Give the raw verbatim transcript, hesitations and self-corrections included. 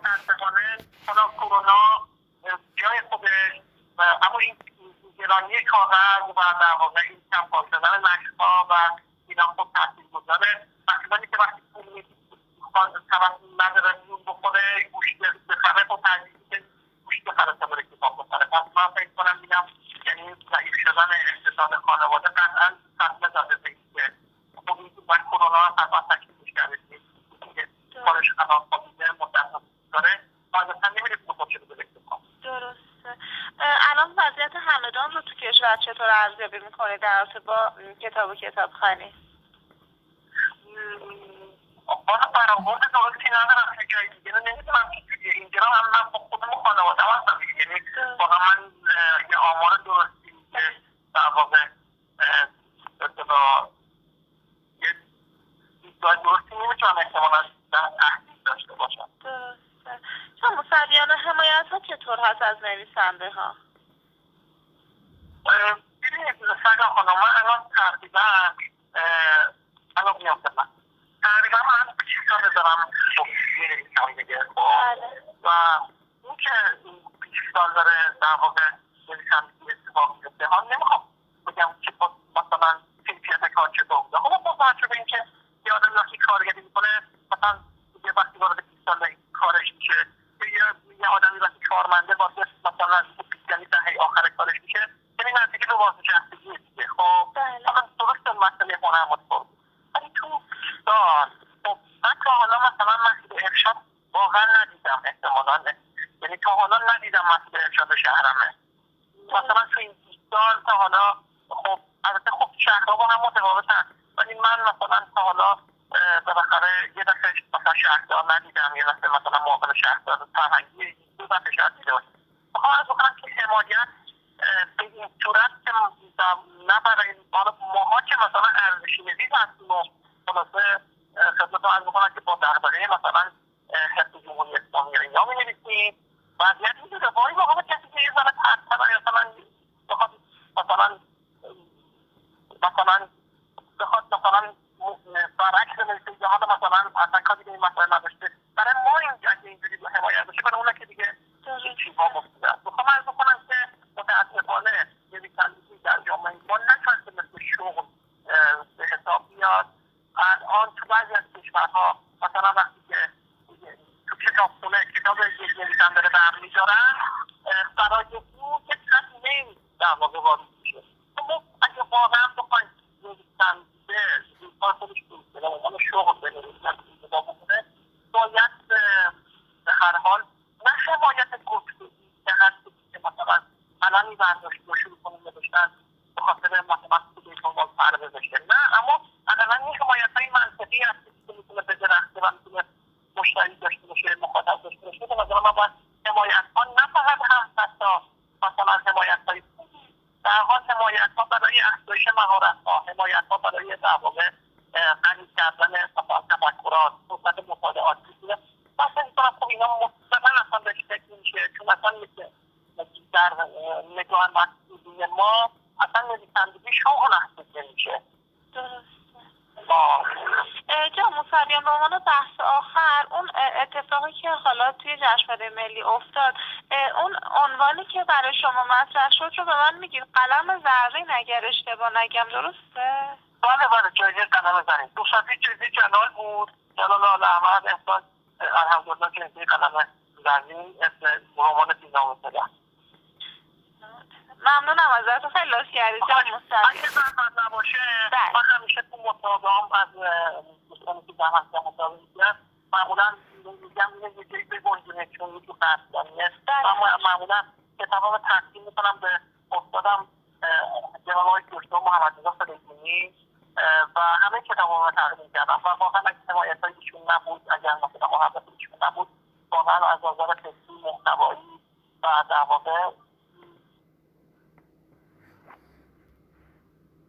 متاسفانه حالا کرونا جای خودش اما این گرانی کاغذ و در واقع این کم‌کار شدن نشرها و اینا خب تاثیرگذاره. وقتی که وقتی پول طرف نداره نون بخوره گوشت بخره خب ترجیح میده گوشت بخره تا بره کتاب بخره. پس من فکر کنم میگم یعنی ضعیف شدن اقتصاد خانواده قطعا صدمه زده به اینکه خب این من کرونا هم قطعا تکلیفش کرده که کارش الان خوابیده مدت داره قاعدتا نمیره که خودش رو بده کتاب. درسته. الان وضعیت همدان رو تو کشور چطور ارزیابی میکنید در رابطه با کتاب و کتابخوانی؟ باید برآورد درستی ندارم که جای دیگه رو نمیدونم چجوریه. اینجا هم من با خودم و خانواده هم هستم دیگه، یعنی واقعا من یه آمار درستی که در واقع اطلاع یه دیدگاه درستی نمیتونم احتمالا در تحقیق داشته باشم. درسته. چون مصویانه حمایت ها چطور هست از نویسنده ها؟ ببینید سرگاه خانم من الان تقریبا الان میام خدمت تقریبا من بیست ساله دارم می‌نویسم دیگه و این که بیست سال داره در واقع نویسندگی اتفاق میفته ها نمیخوام بگم که مثلا کیفیت کار چطور بوده. خب با توجه به اینکه یه آدم وقتی کارگری میکنه مثلا یه وقتی وارد بیست سال کارش میشه یه آدمی وقتی کارمنده واسه مثلا یعنی دهه آخر کارش میشه یعنی نزدیک به بازنشستگی دیگه. خب مثلا درست مسئله هنرمند بود ولی تو دان خب من تا حالا مثلا مسئله ارشاد واقعا ندیدم احتمالا، یعنی تا حالا ندیدم مسئله ارشاد شهرمه مثلا تو این سال تا حالا. خب البته خب شهرها با هم متفاوتن ولی من مثلا تا حالا بالاخره یه دفعه مثلا شهردار ندیدم، یه دفعه مثلا معاون شهردار فرهنگی دو دفعه شهر دیده باشم. بخوام از بکنم که حمایت به این صورت که نه برای ماها که مثلا ارزشی نویس هستیم و خلاصه خدمت رو از بکنم که با دغدغه مثلا حزب جمهوری اسلامی یا اینا می‌نویسیم وضعیت می‌دونه وای واقعا کسی که یه ذره ترتبه مثلا بخواد مثلا مثلا بخواد مثلا برعکس بنویسه یا حالا مثلا اصلا کاری به این مسئله نداشته برای ما این اگه اینجوری به حمایت باشه برای اونا که دیگه این چیزها مفیده است. بخوام عرض بکنم که متاسفانه نویسندگی در جامعه ما نتونسته مثل شغل به حساب بیاد. الان تو بعضی از کشورها مثلا وقتی که تو کتابخونه کتاب یک نویسنده رو برمی می‌دارن برای او یک تصمیم در واقع وارد میشه. خب اگه واقعا بخوایم نویسنده کار خودش بود به عنوان شغل به نویسندگی اتفاق بکنه باید به هر حال نه حمایت گفتگویی که هست که مثلا الان این برداشت رو شروع کنیم نوشتن به خاطر مثلا خودش دنبال فرده بشه، نه اما اقلا این حمایت‌های منطقی هست که میتونه به درخته و میتونه مشتری داشته باشه مخاطب داشته باشه. به نظر من باید حمایت‌ها نه فقط هم حتی مثلا حمایت‌های پولی در حال حمایت‌ها برای افزایش مهارت‌ها، حمایت‌ها برای در واقع غنی کردن مثلا تفکرات، صحبت مطالعات می‌کنه. مثلا می‌کنم خب اینا مطلقاً اصلا بهش فکر نمیشه چون اصلا میشه در نگاه مسئولین ما اصلا نویسندگی شغل محسوب نمیشه. درسته. جا موسویان به عنوان بحث آخر اون اتفاقی که حالا توی جشنواره ملی افتاد اون عنوانی که برای شما مطرح شد رو به من میگید قلم زرین اگر اشتباه نگم درسته؟ بله بله جایزه قلم زرین دوستی جایزه جلال بود جلال آل احمد احسان الحمدلله جایزه قلم زرین اسم رمان سیزدهم ممنونم ازتون خیلی لطف کردید جان موسوی. اگه زحمت نباشه من همیشه تو مصاحبه‌ام از دوستانی که زحمت مصاحبه می‌کنن معمولا میگم یه جایی بگنجونه چون تو قصدانیه من معمولا کتابا رو تقدیم میکنم به استادم جناب آقای دکتر محمدرضا فریدونی و همه کتابا رو تقدیم کردم و واقعا اگه حمایت‌های ایشون نبود اگر مثلا محبت ایشون نبود واقعا از نظر فکری محتوایی و در واقع